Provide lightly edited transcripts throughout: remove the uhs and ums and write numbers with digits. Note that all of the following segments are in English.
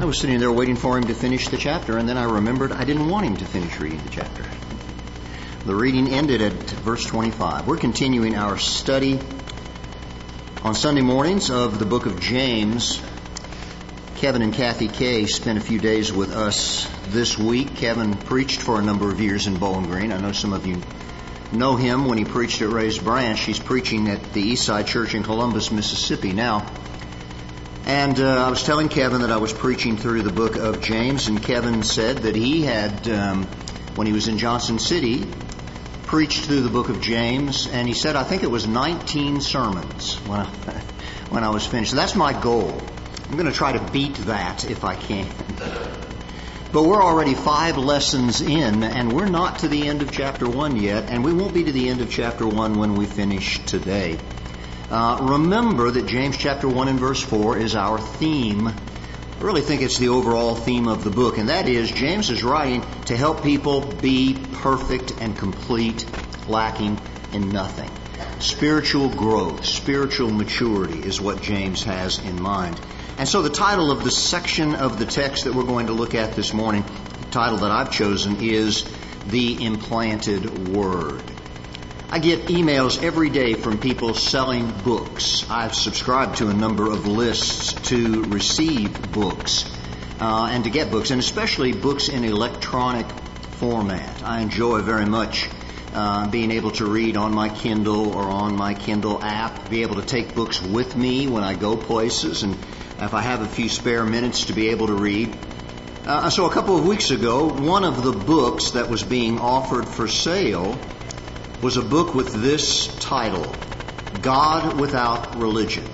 I was sitting there waiting for him to finish the chapter, and then I remembered I didn't want him to finish reading the chapter. The reading ended at verse 25. We're continuing our study on Sunday mornings of the book of James. Kevin and Kathy Kay spent a few days with us this week. Kevin preached for a number of years in Bowling Green. I know some of you know him when he preached at Raised Branch. He's preaching at the Eastside Church in Columbus, Mississippi now. And I was telling Kevin that I was preaching through the book of James, and Kevin said that he had, when he was in Johnson City, preached through the book of James, and he said, I think it was 19 sermons when I was finished. So that's my goal. I'm going to try to beat that if I can. But we're already 5 lessons in, and we're not to the end of chapter 1 yet, and we won't be to the end of chapter 1 when we finish today. Remember that James chapter 1 and verse 4 is our theme. I really think it's the overall theme of the book, and that is James is writing to help people be perfect and complete, lacking in nothing. Spiritual growth, spiritual maturity is what James has in mind. And so the title of the section of the text that we're going to look at this morning, the title that I've chosen is The Implanted Word. I get emails every day from people selling books. I've subscribed to a number of lists to receive books and to get books, and especially books in electronic format. I enjoy very much being able to read on my Kindle or on my Kindle app, be able to take books with me when I go places, and if I have a few spare minutes to be able to read. So a couple of weeks ago, one of the books that was being offered for sale was a book with this title, God Without Religion,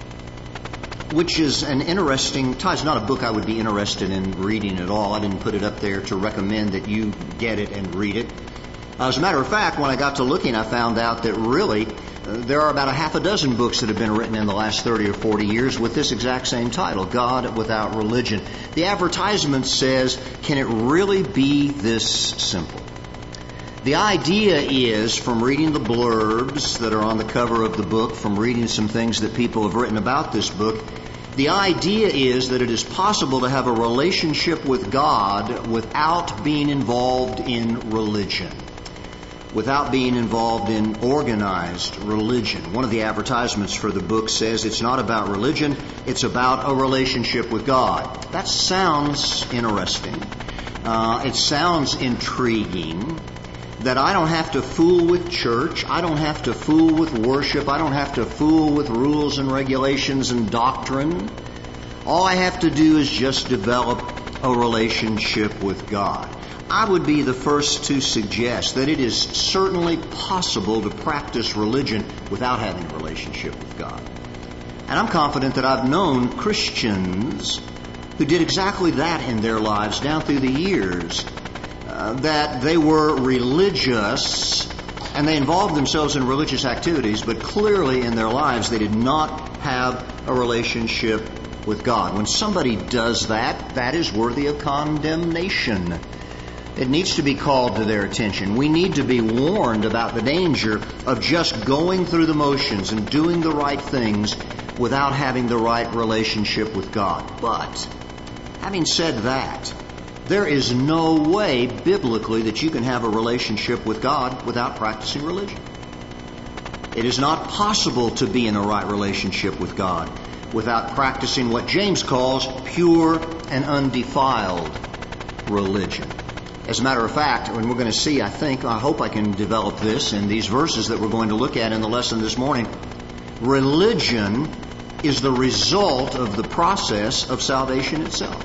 which is an interesting title. It's not a book I would be interested in reading at all. I didn't put it up there to recommend that you get it and read it. As a matter of fact, when I got to looking, I found out that really there are about a half a dozen books that have been written in the last 30 or 40 years with this exact same title, God Without Religion. The advertisement says, can it really be this simple? The idea is, from reading the blurbs that are on the cover of the book, from reading some things that people have written about this book, the idea is that it is possible to have a relationship with God without being involved in religion, without being involved in organized religion. One of the advertisements for the book says it's not about religion, it's about a relationship with God. That sounds interesting. It sounds intriguing. That I don't have to fool with church, I don't have to fool with worship, I don't have to fool with rules and regulations and doctrine. All I have to do is just develop a relationship with God. I would be the first to suggest that it is certainly possible to practice religion without having a relationship with God. And I'm confident that I've known Christians who did exactly that in their lives down through the years. That they were religious and they involved themselves in religious activities, but clearly in their lives they did not have a relationship with God. When somebody does that, that is worthy of condemnation. It needs to be called to their attention. We need to be warned about the danger of just going through the motions and doing the right things without having the right relationship with God. But, having said that, there is no way biblically that you can have a relationship with God without practicing religion. It is not possible to be in a right relationship with God without practicing what James calls pure and undefiled religion. As a matter of fact, when we're going to see, I hope I can develop this in these verses that we're going to look at in the lesson this morning, religion is the result of the process of salvation itself.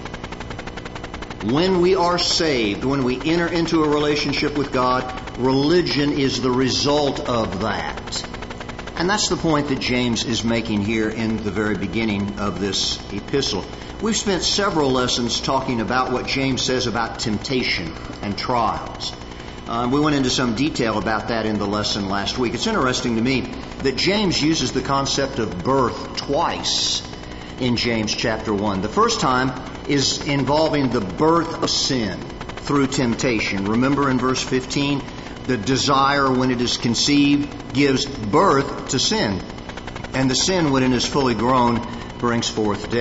When we are saved, when we enter into a relationship with God, religion is the result of that. And that's the point that James is making here in the very beginning of this epistle. We've spent several lessons talking about what James says about temptation and trials. We went into some detail about that in the lesson last week. It's interesting to me that James uses the concept of birth twice in James chapter 1. The first time is involving the birth of sin through temptation. Remember in verse 15, the desire when it is conceived gives birth to sin. And the sin when it is fully grown brings forth death.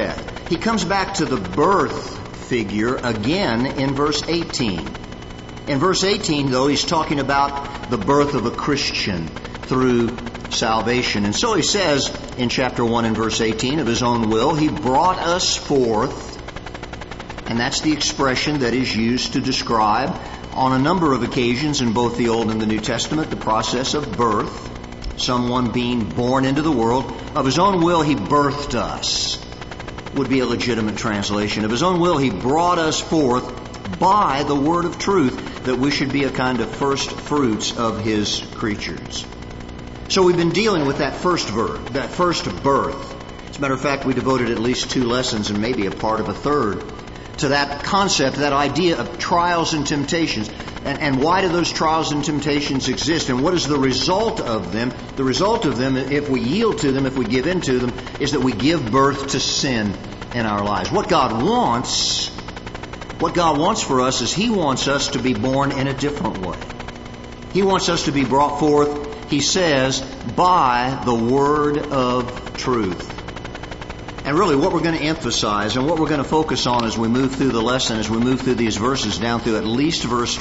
he comes back to the birth figure again in verse 18. In verse 18, though, he's talking about the birth of a Christian through salvation. And so he says in chapter 1 and verse 18, of his own will, he brought us forth. And that's the expression that is used to describe on a number of occasions in both the Old and the New Testament the process of birth, someone being born into the world. Of his own will, he birthed us, would be a legitimate translation. Of his own will, he brought us forth by the word of truth, that we should be a kind of first fruits of his creatures. So we've been dealing with that first birth. As a matter of fact, we devoted at least 2 lessons and maybe a part of a third to that concept, that idea of trials and temptations. And why do those trials and temptations exist? And what is the result of them? The result of them, if we yield to them, if we give in to them, is that we give birth to sin in our lives. What God wants for us is He wants us to be born in a different way. He wants us to be brought forth, He says, by the word of truth. And really what we're going to emphasize and what we're going to focus on as we move through the lesson, as we move through these verses down through at least verse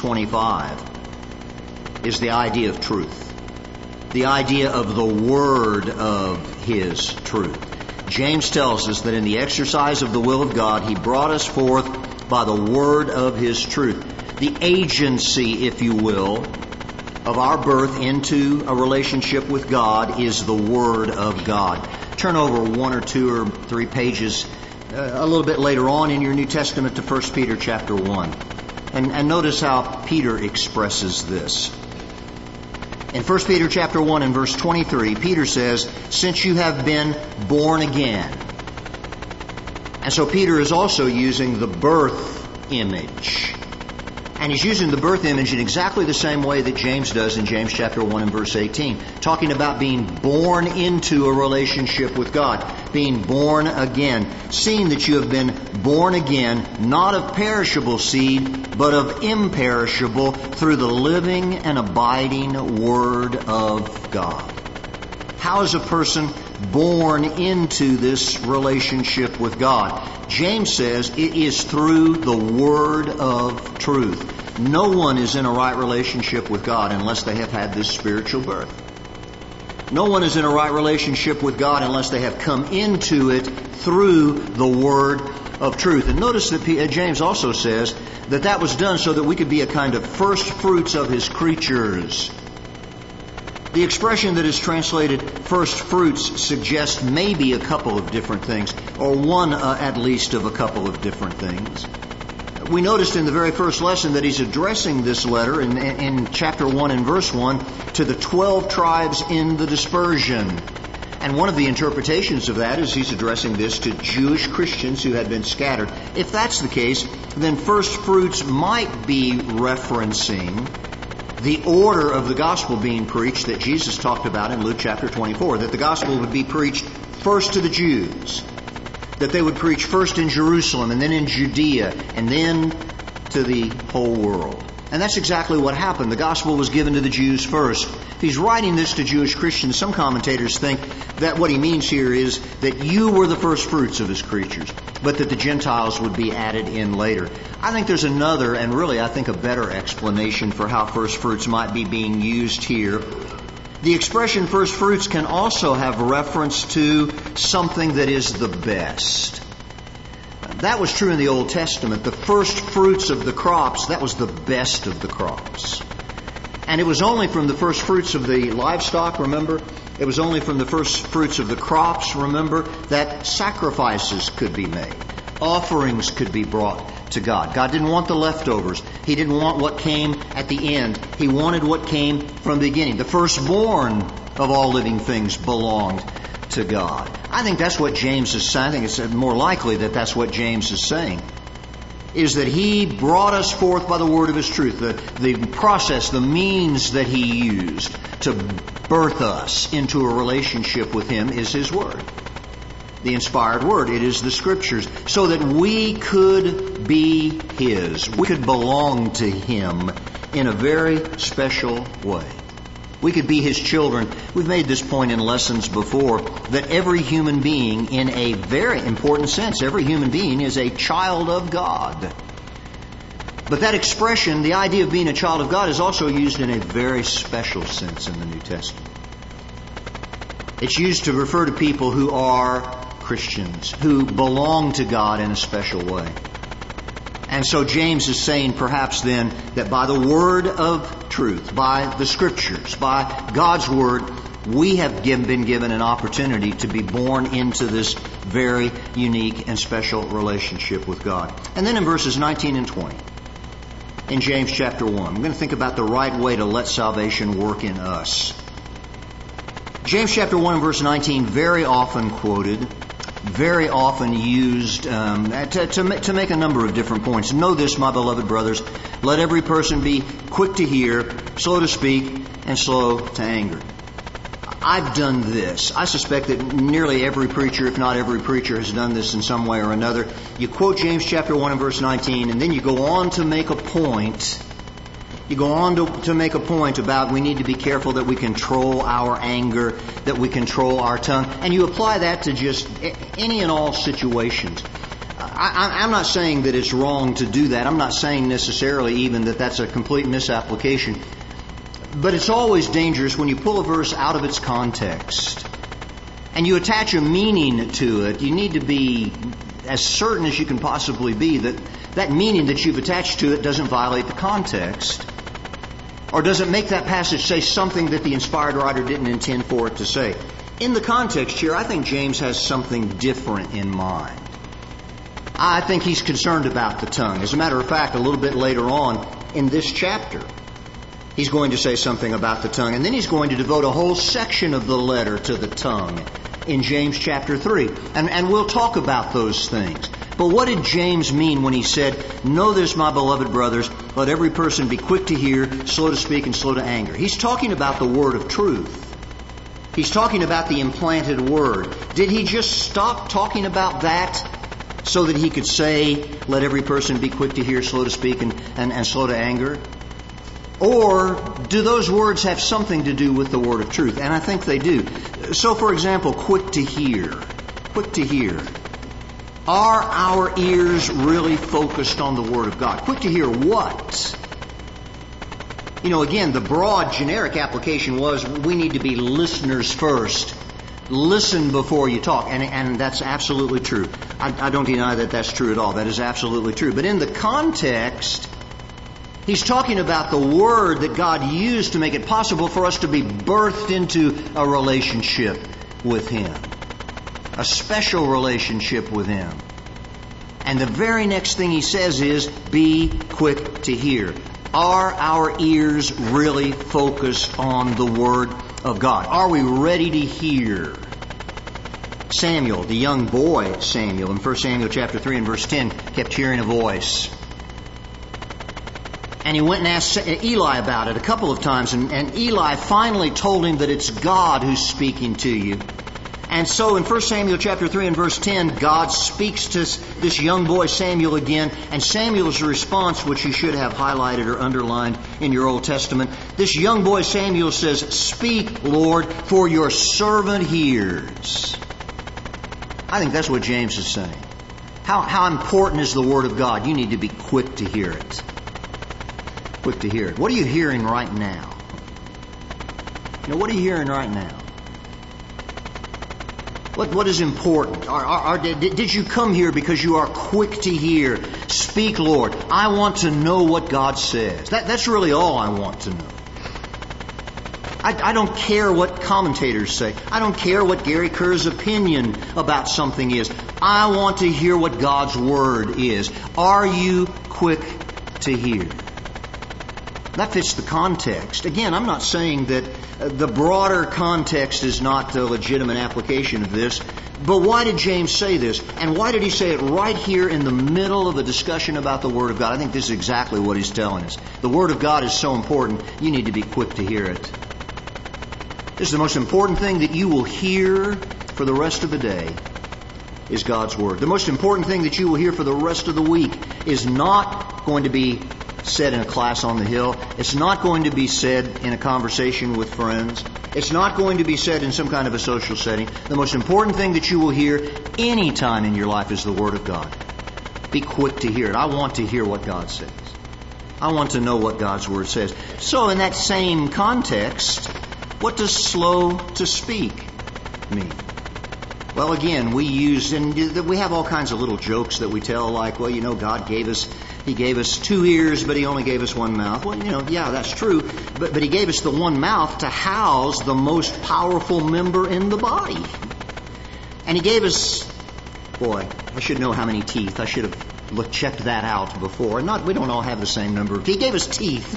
25, is the idea of truth. The idea of the word of His truth. James tells us that in the exercise of the will of God, He brought us forth by the word of His truth. The agency, if you will, of our birth into a relationship with God is the Word of God. Turn over 1 or 2 or 3 pages a little bit later on in your New Testament to 1 Peter chapter 1. And notice how Peter expresses this. In 1 Peter chapter 1 and verse 23, Peter says, since you have been born again. And so Peter is also using the birth image. And he's using the birth image in exactly the same way that James does in James chapter 1 and verse 18. Talking about being born into a relationship with God. Being born again. Seeing that you have been born again, not of perishable seed, but of imperishable, through the living and abiding Word of God. How is a person born into this relationship with God? James says it is through the word of truth. No one is in a right relationship with God unless they have had this spiritual birth. No one is in a right relationship with God unless they have come into it through the word of truth. And notice that James also says that that was done so that we could be a kind of first fruits of His creatures. The expression that is translated first fruits suggests maybe a couple of different things, or one at least of a couple of different things. We noticed in the very first lesson that he's addressing this letter in chapter 1 and verse 1 to the 12 tribes in the dispersion. And one of the interpretations of that is he's addressing this to Jewish Christians who had been scattered. If that's the case, then first fruits might be referencing the order of the gospel being preached that Jesus talked about in Luke chapter 24, that the gospel would be preached first to the Jews, that they would preach first in Jerusalem and then in Judea and then to the whole world. And that's exactly what happened. The gospel was given to the Jews first. If he's writing this to Jewish Christians, some commentators think that what he means here is that you were the first fruits of His creatures, but that the Gentiles would be added in later. I think there's another, and really I think a better explanation for how first fruits might be being used here. The expression first fruits can also have reference to something that is the best. That was true in the Old Testament. The first fruits of the crops, that was the best of the crops. And it was only from the first fruits of the livestock, remember? It was only from the first fruits of the crops, remember, that sacrifices could be made. Offerings could be brought to God. God didn't want the leftovers. He didn't want what came at the end. He wanted what came from the beginning. The firstborn of all living things belonged to God. I think that's what James is saying. I think it's more likely that that's what James is saying, is that He brought us forth by the word of His truth. The process, the means that He used to birth us into a relationship with Him is His Word. The inspired Word. It is the Scriptures. So that we could be His. We could belong to Him in a very special way. We could be His children. We've made this point in lessons before, that every human being, in a very important sense, every human being is a child of God. But that expression, the idea of being a child of God, is also used in a very special sense in the New Testament. It's used to refer to people who are Christians, who belong to God in a special way. And so James is saying perhaps then that by the word of truth, by the Scriptures, by God's Word, we have been given an opportunity to be born into this very unique and special relationship with God. And then in verses 19 and 20, in James chapter 1, we're going to think about the right way to let salvation work in us. James chapter 1 and verse 19, very often quoted, very often used to make a number of different points. Know this, my beloved brothers, let every person be quick to hear, slow to speak, and slow to anger. I've done this. I suspect that nearly every preacher, if not every preacher, has done this in some way or another. You quote James chapter 1 and verse 19, and then you go on to make a point. You go on to make a point about we need to be careful that we control our anger, that we control our tongue, and you apply that to just any and all situations. I'm not saying that it's wrong to do that. I'm not saying necessarily even that that's a complete misapplication. But it's always dangerous when you pull a verse out of its context and you attach a meaning to it. You need to be as certain as you can possibly be that that meaning that you've attached to it doesn't violate the context, or doesn't make that passage say something that the inspired writer didn't intend for it to say. In the context here, I think James has something different in mind. I think he's concerned about the tongue. As a matter of fact, a little bit later on in this chapter, he's going to say something about the tongue, and then he's going to devote a whole section of the letter to the tongue in James chapter 3. And we'll talk about those things. But what did James mean when he said, know this, my beloved brothers, let every person be quick to hear, slow to speak, and slow to anger? He's talking about the word of truth. He's talking about the implanted word. Did he just stop talking about that so that he could say, let every person be quick to hear, slow to speak, and slow to anger? Or do those words have something to do with the word of truth? And I think they do. So, for example, quick to hear. Quick to hear. Are our ears really focused on the Word of God? Quick to hear what? You know, again, the broad generic application was we need to be listeners first. Listen before you talk. And that's absolutely true. I don't deny that that's true at all. That is absolutely true. But in the context, he's talking about the Word that God used to make it possible for us to be birthed into a relationship with Him. A special relationship with Him. And the very next thing he says is, be quick to hear. Are our ears really focused on the Word of God? Are we ready to hear? Samuel, the young boy Samuel, in 1 Samuel chapter 3 and verse 10, kept hearing a voice. And he went and asked Eli about it a couple of times, and Eli finally told him that it's God who's speaking to you. And so in 1 Samuel chapter 3 and verse 10, God speaks to this young boy Samuel again, and Samuel's response, which you should have highlighted or underlined in your Old Testament, this young boy Samuel says, speak, Lord, for your servant hears. I think that's what James is saying. How important is the Word of God? You need to be quick to hear it. Quick to hear it. What are you hearing right now? You know, what are you hearing right now? What is important? Did you come here because you are quick to hear? Speak, Lord. I want to know what God says. That's really all I want to know. I don't care what commentators say. I don't care what Gary Kerr's opinion about something is. I want to hear what God's Word is. Are you quick to hear? That fits the context. Again, I'm not saying that the broader context is not the legitimate application of this. But why did James say this? And why did he say it right here in the middle of a discussion about the Word of God? I think this is exactly what he's telling us. The Word of God is so important, you need to be quick to hear it. This is the most important thing that you will hear for the rest of the day is God's Word. The most important thing that you will hear for the rest of the week is not going to be said in a class on the Hill. It's not going to be said in a conversation with friends. It's not going to be said in some kind of a social setting. The most important thing that you will hear any time in your life is the Word of God. Be quick to hear it. I want to hear what God says. I want to know what God's Word says. So in that same context, what does slow to speak mean? Well, again, we have all kinds of little jokes that we tell, like, well, God gave us 2 ears, but He only gave us 1 mouth. Well, yeah, that's true. But He gave us the 1 mouth to house the most powerful member in the body. And He gave us, I should know how many teeth. I should have checked that out before. We don't all have the same number. He gave us teeth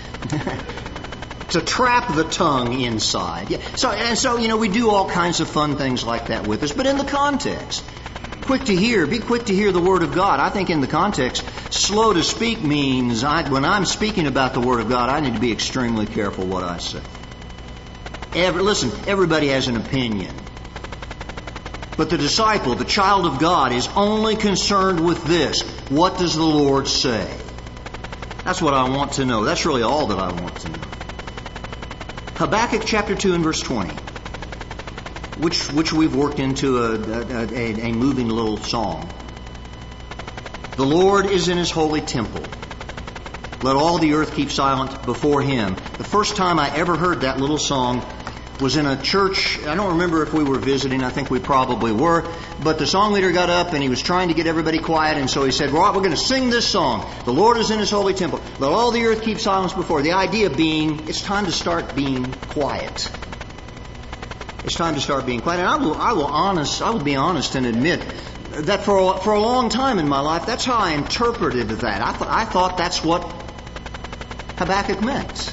to trap the tongue inside. Yeah. So we do all kinds of fun things like that with us. But in the context, be quick to hear the Word of God. I think in the context, slow to speak means when I'm speaking about the Word of God, I need to be extremely careful what I say. Listen, everybody has an opinion. But the disciple, the child of God, is only concerned with this. What does the Lord say? That's what I want to know. That's really all that I want to know. Habakkuk chapter 2 and verse 20, which we've worked into a moving little song. The Lord is in His holy temple. Let all the earth keep silent before Him. The first time I ever heard that little song was in a church. I don't remember if we were visiting. I think we probably were. But the song leader got up and he was trying to get everybody quiet. And so he said, we're going to sing this song. The Lord is in His holy temple. Let all the earth keep silence before. The idea being, it's time to start being quiet. It's time to start being quiet. And I will be honest and admit that for a long time in my life, that's how I interpreted that. I thought that's what Habakkuk meant.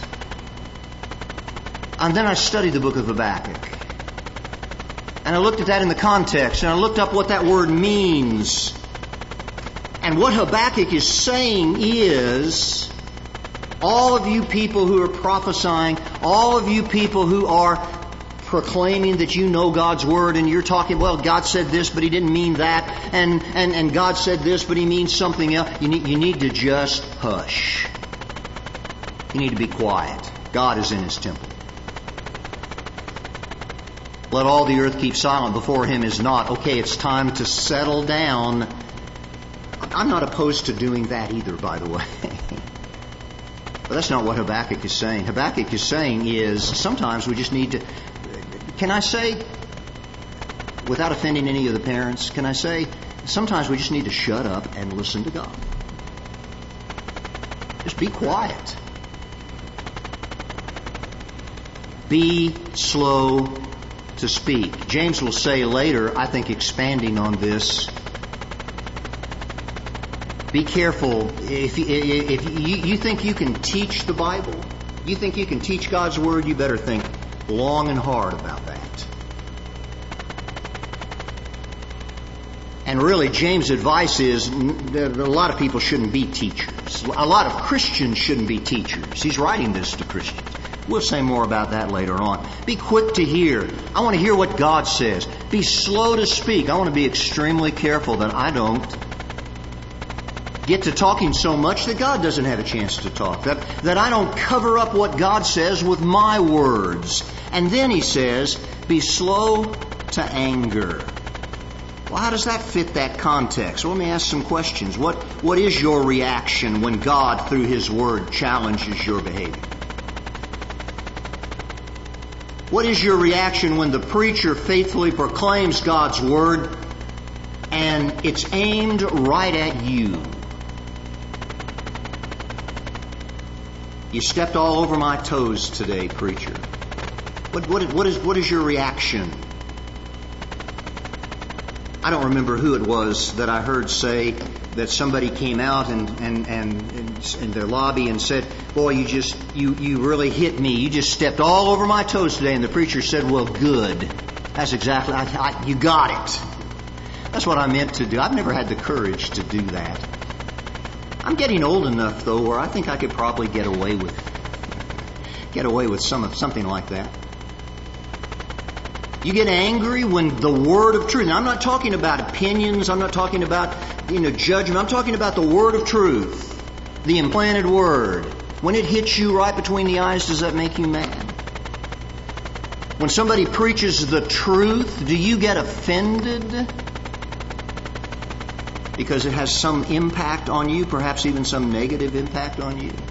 And then I studied the book of Habakkuk. And I looked at that in the context. And I looked up what that word means. And what Habakkuk is saying is, all of you people who are prophesying, all of you people who are proclaiming that you know God's Word, and you're talking, well, God said this, but He didn't mean that. And God said this, but He means something else. You need to just hush. You need to be quiet. God is in His temple. Let all the earth keep silent before Him is not. Okay, it's time to settle down. I'm not opposed to doing that either, by the way. But that's not what Habakkuk is saying. Habakkuk is saying is sometimes we just need to... Can I say, without offending any of the parents, can I say sometimes we just need to shut up and listen to God. Just be quiet. Be slow to speak. James will say later, I think expanding on this, be careful. If you think you can teach the Bible, you think you can teach God's Word, you better think long and hard about that. And really, James' advice is that a lot of people shouldn't be teachers. A lot of Christians shouldn't be teachers. He's writing this to Christians. We'll say more about that later on. Be quick to hear. I want to hear what God says. Be slow to speak. I want to be extremely careful that I don't get to talking so much that God doesn't have a chance to talk. That I don't cover up what God says with my words. And then he says, be slow to anger. Well, how does that fit that context? Well, let me ask some questions. What is your reaction when God, through His Word, challenges your behavior? What is your reaction when the preacher faithfully proclaims God's Word and it's aimed right at you? You stepped all over my toes today, preacher. What is your reaction? I don't remember who it was that I heard say that somebody came out and in their lobby and said, boy, you really hit me. You just stepped all over my toes today. And the preacher said, well, good. That's exactly, you got it. That's what I meant to do. I've never had the courage to do that. I'm getting old enough, though, where I think I could probably get away with something like that. You get angry when the word of truth. Now, I'm not talking about opinions. I'm not talking about, judgment. I'm talking about the word of truth. The implanted Word. When it hits you right between the eyes, does that make you mad? When somebody preaches the truth, do you get offended? Because it has some impact on you, perhaps even some negative impact on you.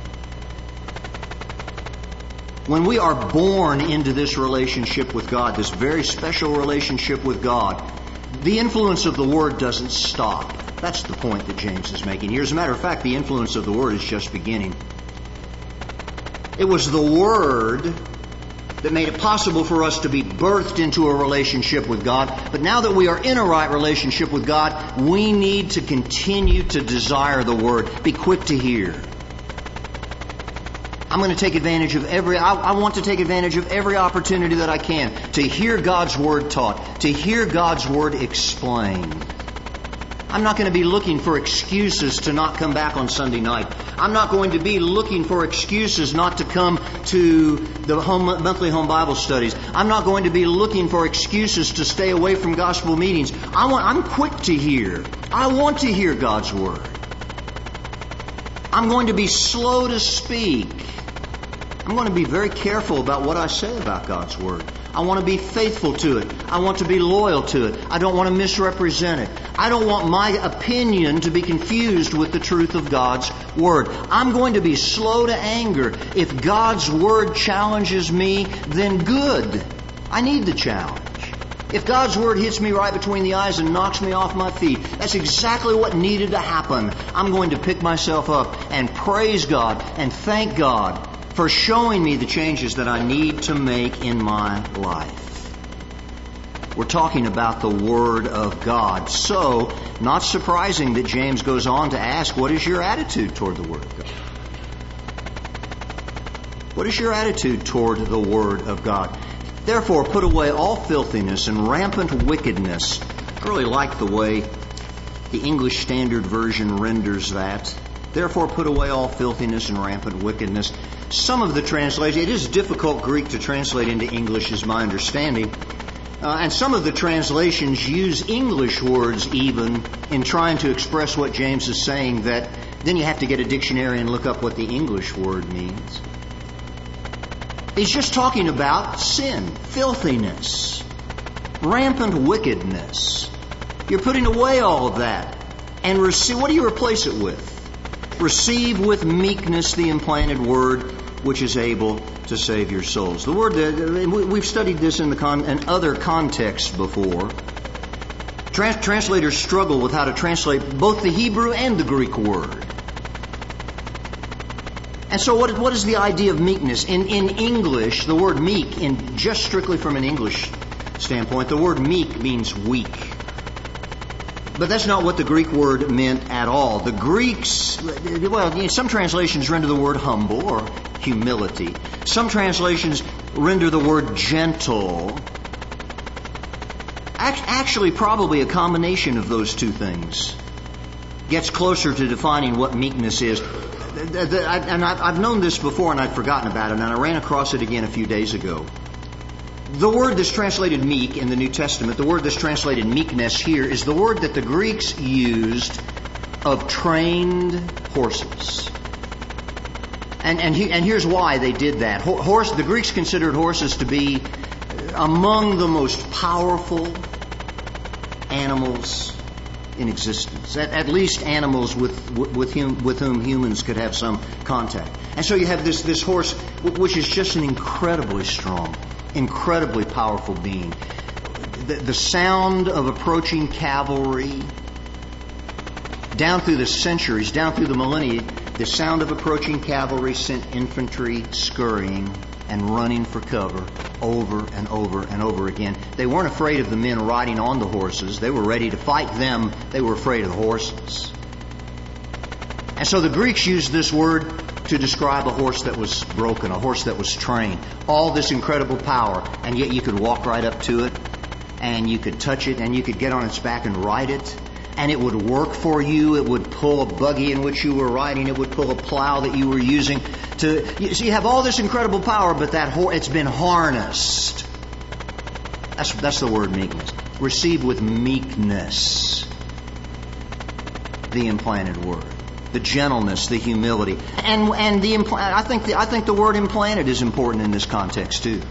When we are born into this relationship with God, this very special relationship with God, the influence of the Word doesn't stop. That's the point that James is making here. As a matter of fact, the influence of the Word is just beginning. It was the Word that made it possible for us to be birthed into a relationship with God. But now that we are in a right relationship with God, we need to continue to desire the Word. Be quick to hear. I'm going to take advantage of I want to take advantage of every opportunity that I can to hear God's Word taught, to hear God's Word explained. I'm not going to be looking for excuses to not come back on Sunday night. I'm not going to be looking for excuses not to come to the monthly home Bible studies. I'm not going to be looking for excuses to stay away from gospel meetings. I'm quick to hear. I want to hear God's Word. I'm going to be slow to speak. I'm going to be very careful about what I say about God's Word. I want to be faithful to it. I want to be loyal to it. I don't want to misrepresent it. I don't want my opinion to be confused with the truth of God's Word. I'm going to be slow to anger. If God's Word challenges me, then good. I need the challenge. If God's Word hits me right between the eyes and knocks me off my feet, that's exactly what needed to happen. I'm going to pick myself up and praise God and thank God for showing me the changes that I need to make in my life. We're talking about the Word of God. So, not surprising that James goes on to ask, what is your attitude toward the Word of God? What is your attitude toward the Word of God? Therefore, put away all filthiness and rampant wickedness. I really like the way the English Standard Version renders that. Therefore, put away all filthiness and rampant wickedness. Some of the translations, it is difficult Greek to translate into English, is my understanding. And some of the translations use English words even in trying to express what James is saying, that then you have to get a dictionary and look up what the English word means. He's just talking about sin, filthiness, rampant wickedness. You're putting away all of that. And what do you replace it with? Receive with meekness the implanted Word, which is able to save your souls. The word, we've studied this in other contexts before. Translators struggle with how to translate both the Hebrew and the Greek word. And so what is the idea of meekness? In English, the word meek, just strictly from an English standpoint, the word meek means weak. But that's not what the Greek word meant at all. The Greeks, some translations render the word humble or humility. Some translations render the word gentle. Actually, probably a combination of those two things gets closer to defining what meekness is. And I've known this before and I'd forgotten about it, and I ran across it again a few days ago. The word that's translated meek in the New Testament, the word that's translated meekness here, is the word that the Greeks used of trained horses. And here's why they did that. The Greeks considered horses to be among the most powerful animals in existence. At least animals with whom humans could have some contact. And so you have this horse, which is just an incredibly strong, incredibly powerful being. The sound of approaching cavalry, down through the centuries, down through the millennia, the sound of approaching cavalry sent infantry scurrying and running for cover over and over and over again. They weren't afraid of the men riding on the horses. They were ready to fight them. They were afraid of the horses. And so the Greeks used this word to describe a horse that was broken, a horse that was trained. All this incredible power, and yet you could walk right up to it, and you could touch it, and you could get on its back and ride it, and it would work for you. It would pull a buggy in which you were riding. It would pull a plow that you were using. So you have all this incredible power, but it's been harnessed. That's the word meekness. Receive with meekness the implanted Word. the gentleness, the humility. And I think the word implanted is important in this context too.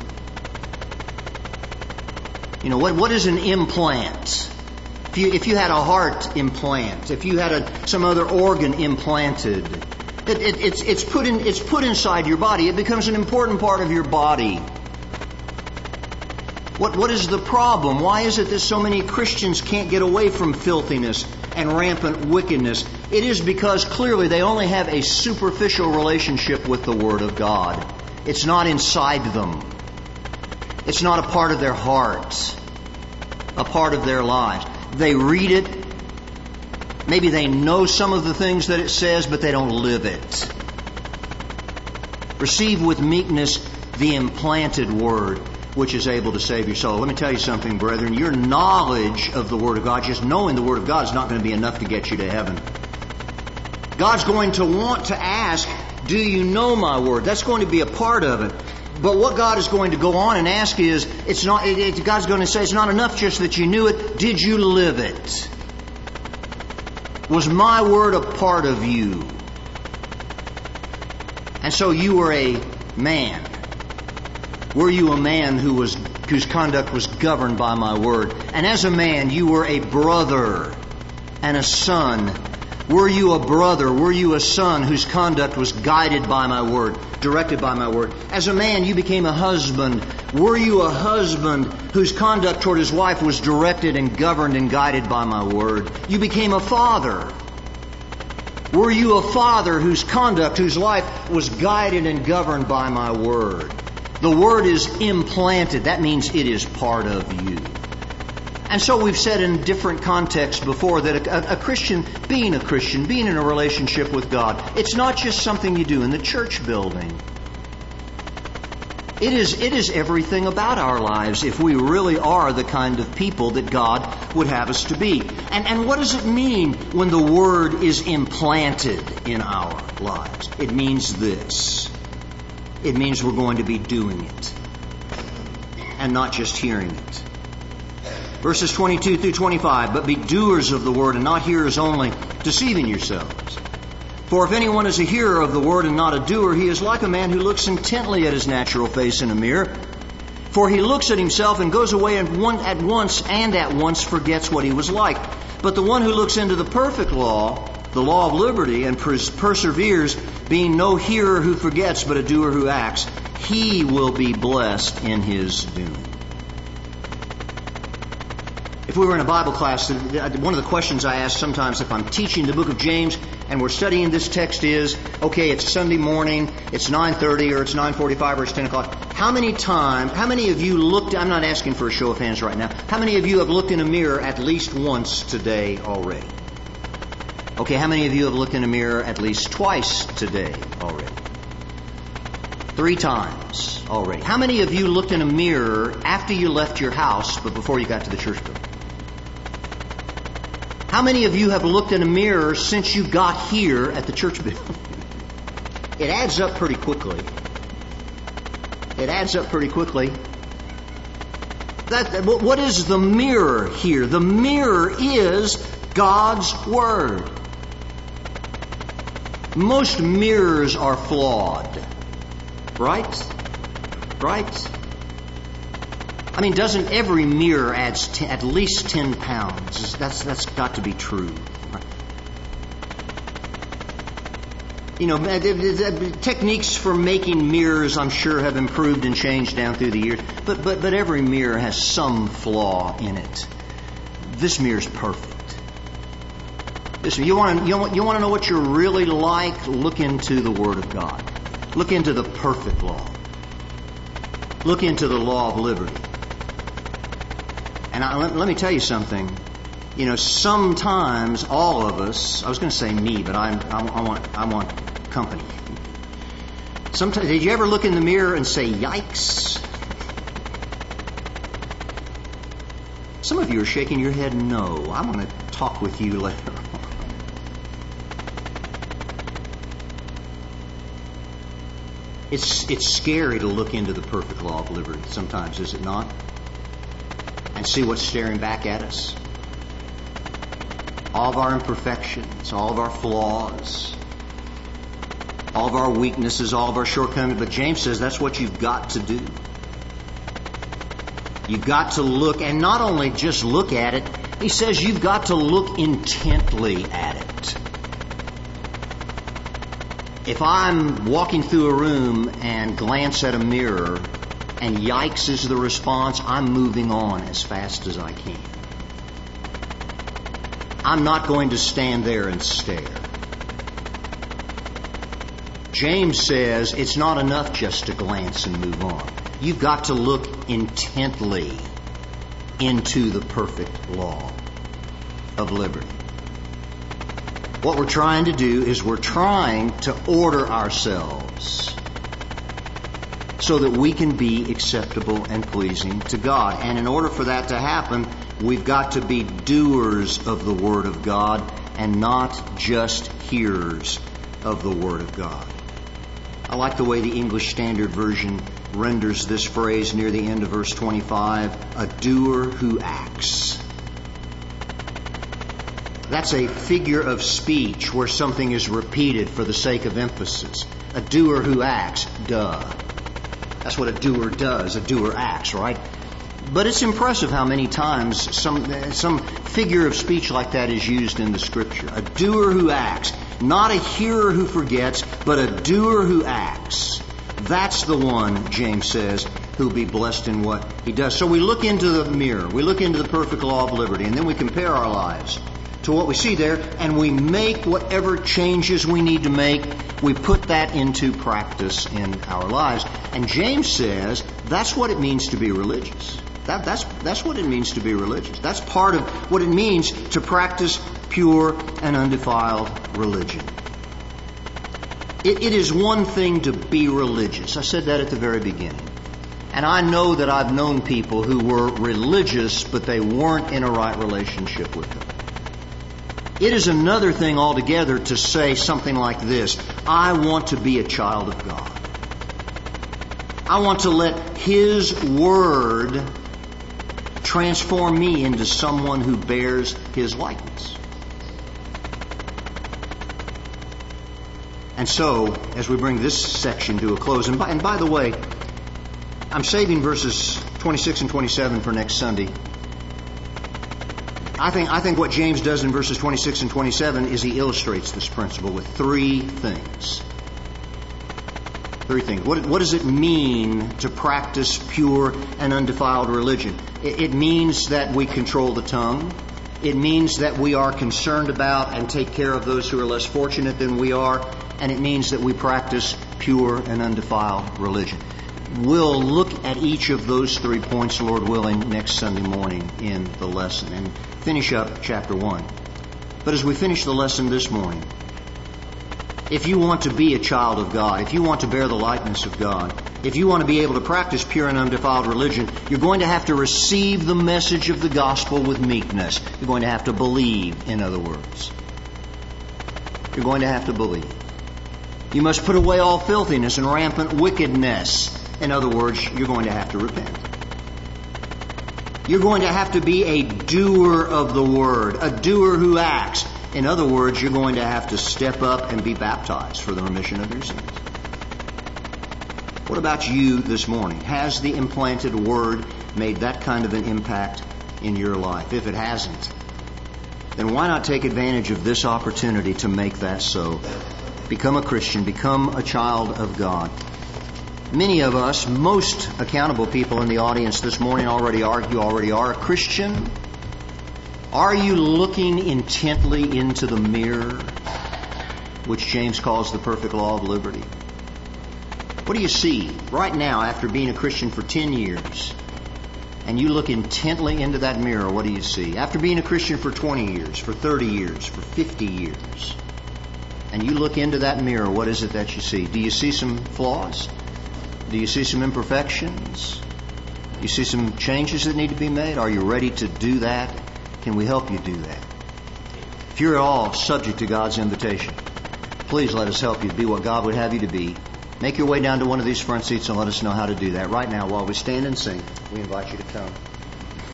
You know, what is an implant? If you had a heart implant, if you had some other organ implanted, it's put inside your body. It becomes an important part of your body. What is the problem? Why is it that so many Christians can't get away from filthiness and rampant wickedness? It is because clearly they only have a superficial relationship with the Word of God. It's not inside them. It's not a part of their hearts, a part of their lives. They read it. Maybe they know some of the things that it says, but they don't live it. Receive with meekness the implanted Word, which is able to save your soul. Let me tell you something, brethren. Your knowledge of the Word of God, just knowing the Word of God, is not going to be enough to get you to heaven. God's going to want to ask, do you know my Word? That's going to be a part of it. But what God is going to go on and ask is, God's going to say, it's not enough just that you knew it. Did you live it? Was my Word a part of you? And so you were a man. Were you a man whose conduct was governed by my Word? And as a man, you were a brother and a son. Were you a brother? Were you a son whose conduct was guided by my Word, directed by my Word? As a man, you became a husband. Were you a husband whose conduct toward his wife was directed and governed and guided by my Word? You became a father. Were you a father whose conduct, whose life was guided and governed by my Word? The Word is implanted. That means it is part of you. And so we've said in different contexts before that a Christian, being in a relationship with God, it's not just something you do in the church building. It is everything about our lives if we really are the kind of people that God would have us to be. And what does it mean when the Word is implanted in our lives? It means this. It means we're going to be doing it and not just hearing it. Verses 22 through 25, but be doers of the word and not hearers only, deceiving yourselves. For if anyone is a hearer of the word and not a doer, he is like a man who looks intently at his natural face in a mirror. For he looks at himself and goes away and at once forgets what he was like. But the one who looks into the perfect law, the law of liberty, and perseveres, being no hearer who forgets, but a doer who acts, he will be blessed in his doing. If we were in a Bible class, one of the questions I ask sometimes if I'm teaching the book of James and we're studying this text is, okay, it's Sunday morning, it's 9:30 or it's 9:45 or it's 10 o'clock. How many of you looked, I'm not asking for a show of hands right now, how many of you have looked in a mirror at least once today already? Okay, how many of you have looked in a mirror at least twice today already? 3 times already. How many of you looked in a mirror after you left your house but before you got to the church building? How many of you have looked in a mirror since you got here at the church building? It adds up pretty quickly. What is the mirror here? The mirror is God's Word. Most mirrors are flawed. Right? I mean, doesn't every mirror add at least 10 pounds? That's got to be true. You know, techniques for making mirrors, I'm sure, have improved and changed down through the years. But every mirror has some flaw in it. This mirror is perfect. Listen, you want to know what you're really like? Look into the Word of God. Look into the perfect law. Look into the law of liberty. And let me tell you something. You know, sometimes all of us, I was going to say me, but I want company. Sometimes, did you ever look in the mirror and say, yikes? Some of you are shaking your head no. I want to talk with you later on. It's scary to look into the perfect law of liberty sometimes, is it not? And see what's staring back at us. all of our imperfections, all of our flaws, all of our weaknesses, all of our shortcomings. But James says that's what you've got to do. You've got to look, and not only just look at it, he says you've got to look intently at it. If I'm walking through a room and glance at a mirror and yikes is the response, I'm moving on as fast as I can. I'm not going to stand there and stare. James says it's not enough just to glance and move on. You've got to look intently into the perfect law of liberty. What we're trying to do is we're trying to order ourselves so that we can be acceptable and pleasing to God. And in order for that to happen, we've got to be doers of the Word of God and not just hearers of the Word of God. I like the way the English Standard Version renders this phrase near the end of verse 25, a doer who acts. That's a figure of speech where something is repeated for the sake of emphasis. A doer who acts, duh. That's what a doer does. A doer acts, right? But it's impressive how many times some figure of speech like that is used in the Scripture. A doer who acts. Not a hearer who forgets, but a doer who acts. That's the one, James says, who'll be blessed in what he does. So we look into the mirror. We look into the perfect law of liberty. And then we compare our lives to what we see there. And we make whatever changes we need to make. We put that into practice in our lives. And James says that's what it means to be religious. That's what it means to be religious. That's part of what it means to practice pure and undefiled religion. It is one thing to be religious. I said that at the very beginning. And I know that I've known people who were religious, but they weren't in a right relationship with God. It is another thing altogether to say something like this: I want to be a child of God. I want to let His Word transform me into someone who bears His likeness. And so, as we bring this section to a close, and by the way, I'm saving verses 26 and 27 for next Sunday. I think what James does in verses 26 and 27 is he illustrates this principle with three things. Three things. What does it mean to practice pure and undefiled religion? It means that we control the tongue. It means that we are concerned about and take care of those who are less fortunate than we are. And it means that we practice pure and undefiled religion. We'll look at each of those 3 points, Lord willing, next Sunday morning in the lesson and finish up chapter 1. But as we finish the lesson this morning, if you want to be a child of God, if you want to bear the likeness of God, if you want to be able to practice pure and undefiled religion, you're going to have to receive the message of the gospel with meekness. You're going to have to believe, in other words. You're going to have to believe. You must put away all filthiness and rampant wickedness. In other words, you're going to have to repent. You're going to have to be a doer of the Word, a doer who acts. In other words, you're going to have to step up and be baptized for the remission of your sins. What about you this morning? Has the implanted Word made that kind of an impact in your life? If it hasn't, then why not take advantage of this opportunity to make that so? Become a Christian, become a child of God. Many of us, most accountable people in the audience this morning already are a Christian. Are you looking intently into the mirror, which James calls the perfect law of liberty? What do you see right now after being a Christian for 10 years? And you look intently into that mirror, what do you see? After being a Christian for 20 years, for 30 years, for 50 years, and you look into that mirror, what is it that you see? Do you see some flaws? Do you see some imperfections? Do you see some changes that need to be made? Are you ready to do that? Can we help you do that? If you're at all subject to God's invitation, please let us help you be what God would have you to be. Make your way down to one of these front seats and let us know how to do that. Right now, while we stand and sing, we invite you to come.